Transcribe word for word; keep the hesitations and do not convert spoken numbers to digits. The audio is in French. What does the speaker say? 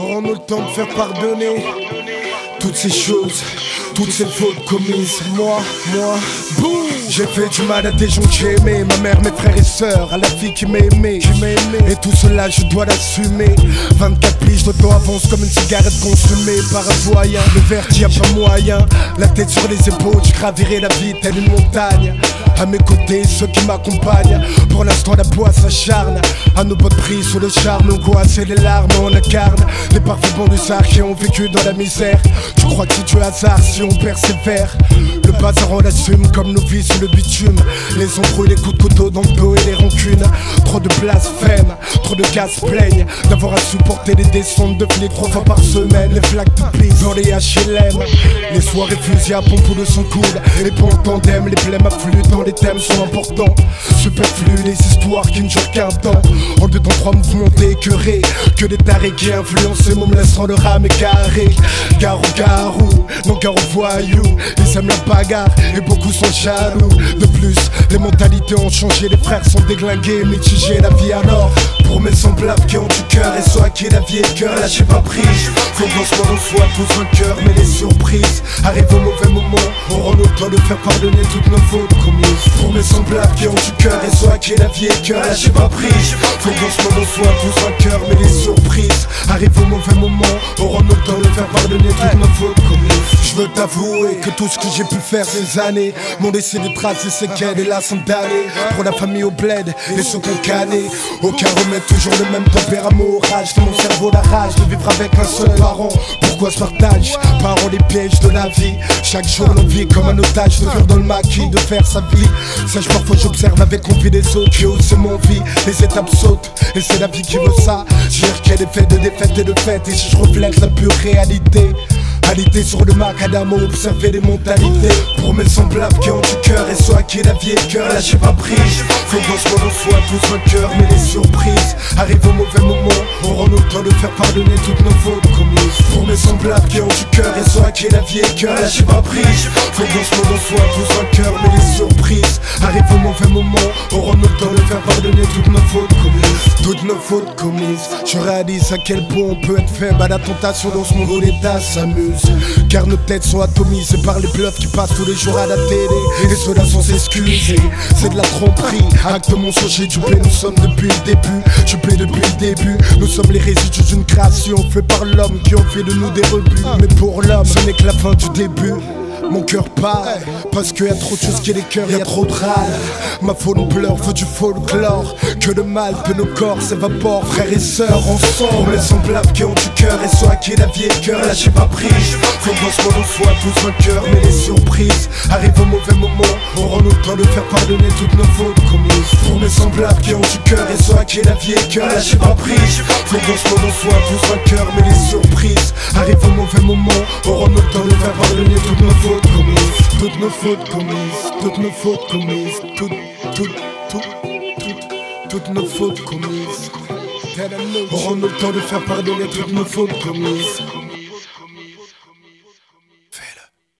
aurons-nous le temps de faire pardonner toutes ces choses, toutes ces fautes commises? Moi, moi, boum. J'ai fait du mal à des gens que j'ai aimés, ma mère, mes frères et sœurs, à la fille qui m'a aimé, qui m'a aimé. Et tout cela je dois l'assumer. Vingt-quatre piges, le temps avance comme une cigarette consumée par un doyen. Le vertige y'a pas moyen, la tête sur les épaules, je gravirai la vie telle une montagne. À mes côtés, ceux qui m'accompagnent. Pour l'instant la boîte s'acharne à nos potes pris sous le charme. L'angoisse et les larmes on incarne les parfaits bons du sard qui ont vécu dans la misère. Tu crois que si tu hasard, si on persévère, le bazar on l'assume comme nos vies sur le bitume. Les embrouilles, les coups de couteau dans le dos et les rancunes. Trop de blasphèmes, trop de gaz plaignent d'avoir à supporter les descentes de flics trois fois par semaine. Les flaques de pisse dans les H L M, les soirées fusées à pompe de son coude. Les ponts en tandem, les blèmes affluent dans les thèmes sont importants. Superflu, les histoires qui ne durent qu'un temps. En deux temps trois mouvements écœurés, que des tarés qui influencent les mots me laissant le rame écarré. Garou garou, non garou voyou, ils aiment la bagarre et beaucoup sont jaloux. De plus, les mentalités ont changé, les frères sont déglingués, mitigés la vie alors. Pour mes semblables qui ont du cœur et ceux à qui la vie est cœur, lâchez pas prise. Faut que dans ce monde on soit tous vainqueurs, mais les surprises arrivent au mauvais moment. Aurons-nous le temps de faire pardonner toutes nos fautes commises? Pour mes semblables qui ont du cœur et ceux à qui la vie est cœur, lâchez pas prise. Faut que dans ce monde on soit tous vainqueurs, mais les surprises arrivent au mauvais moment. Aurons-nous le temps de faire pardonner toutes nos fautes commises? Je veux t'avouer que tout ce que j'ai pu faire ces années m'ont laissé des traces et séquelles et la damnée. Pour la famille au bled et ceux qu'on canné, aucun remède, toujours le même tempérament au rage. De mon cerveau la rage de vivre avec un seul parent. Pourquoi ce partage? Parents les pièges de la vie. Chaque jour l'on vit comme un otage, de vivre dans le maquis, de faire sa vie. Sage parfois j'observe avec envie des autres qui osent mon vie. Les étapes sautent et c'est la vie qui veut ça. Dire qu'elle est faite de défaites et de fêtes. Et si je reflète la pure réalité, alité sur le macadam, observer les mentalités. Pour mes semblables qui ont du cœur et ceux à qui la vie est cœur, lâchez pas prise. Faut que dans ce monde on soit tous vainqueurs, mais les surprises arrivent au mauvais moment. Aurons-nous le temps de faire pardonner toutes nos fautes commises? Pour mes semblables qui ont du cœur et ceux à qui la vie est cœur, lâchez pas prise. Faut que dans ce monde on soit tous vainqueurs, mais les surprises arrivent au mauvais moment. Aurons-nous le temps de faire pardonner toutes nos fautes commises? Toutes nos fautes commises. Je réalise à quel point on peut être faible à la tentation dans ce monde où l'État s'amuse. Car nos têtes sont atomisées par les bluffs qui passent tous les jours à la télé, et cela sans excuser. C'est de la tromperie, acte mensonger du blé. Nous sommes depuis le début, du blé depuis le début. Nous sommes les résidus d'une création faite par l'homme qui ont fait de nous des rebuts. Mais pour l'homme, ce n'est que la fin du début. Mon cœur parle, parce qu'il y a trop de choses qui les cœurs, il y a trop de râle. Ma faune pleure, veut du folklore. Que le mal de nos corps s'évapore, frères et sœurs, ensemble. Les semblables qui ont du cœur et ceux à qui la vie est cœur, lâchez pas prise. Faut que dans ce monde on soit tous vainqueurs, mais les surprises arrivent au mauvais moment. Aurons-nous le temps de faire pardonner toutes nos fautes commises? Pour mes semblables qui ont du cœur et ceux à qui la vie est cœur, lâchez pas prise. Faut que dans ce monde on soit tous vainqueurs, mais les surprises arrivent au mauvais moment. Aurons-nous le temps de faire pardonner toutes nos fautes commises? Toutes nos fautes commises, toutes nos fautes commises, toutes, toutes, toutes, toutes, toutes nos fautes commises. Aurons-nous le temps de faire pardonner toutes nos fautes commises?